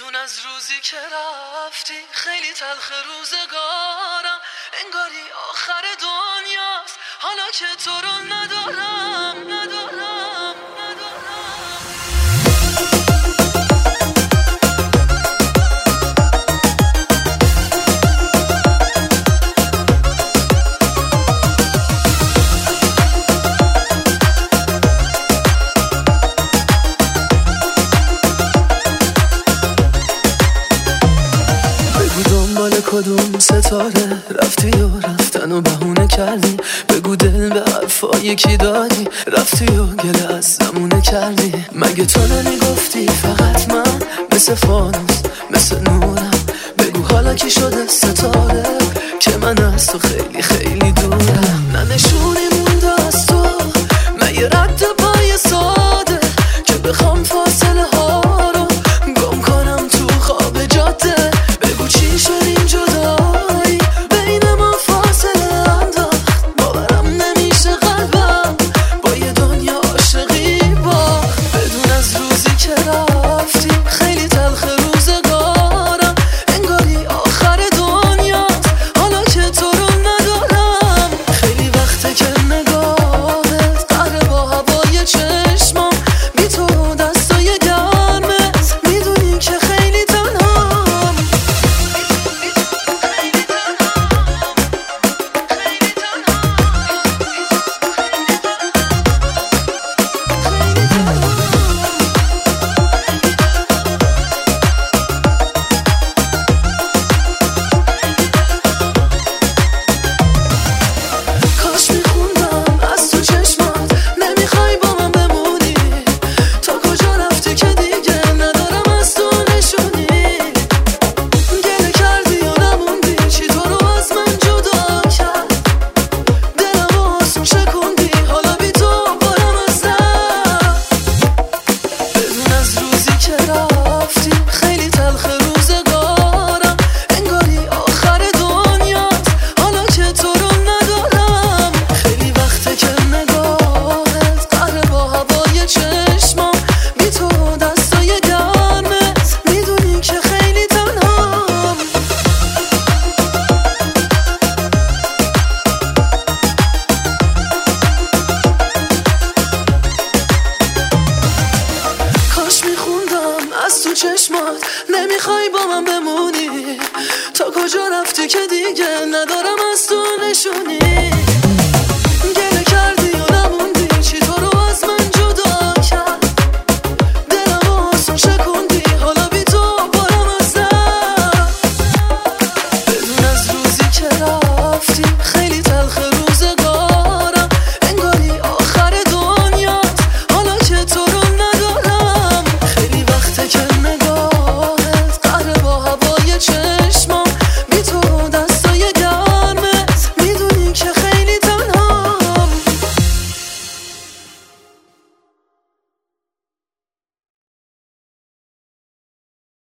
بدون از روزی که رفتی خیلی تلخ روزگارم، انگاری آخر دنیاست حالا که تو رو ندارم. کدوم ستاره رفتی و رفتن و بهونه کردی، بگو دل به حرفای کی دادی، رفتی و گله از زمونه کردی. مگه تو نمیگفتی فقط من مثل فانوس مثل نورم، بگو حالا کی شده ستاره که من از تو خیلی خیلی دورم. نه نشونی مونده از تو، مگه رد پای ساده که بخوام فاصله ها رو گم کنم تو خواب جاده. بگو چی شد این جدایی بین ما فاصله انداخت، باورم نمیشه قلبم با یه دنیا عاشقی با. بدون از روزی که رفتی خیلی تلخ روزگارم، انگاری آخر دنیاست حالا که تو رو ندارم. خیلی وقته که نگاهت قهره با هوای چشمام، بی تو دستای گرمت میدونی که خیلی تنهام. کاش میخوندم از تو چشمات نمیخوای با من بمونی، تا کجا رفتی که دیگه ندارم از تو نشونی. گله کردی و نموندی چی تو رو از من جدا کرد، دلم و آسون شکوندی حالا بی تو بارم از در. بدون از روزی که رفتی خیلی تلخ روزگارم، انگاری آخر دنیاست حالا که تو رو ندارم. خیلی وقته که نگاهت قهره با هوای چشمام، بی تو دستای گرمت میدونی که خیلی تنهام. کاش میخوندم از تو چشمات نمیخوای با من بمونی، تا کجا رفتی که دیگه ندارم از تو نشونی.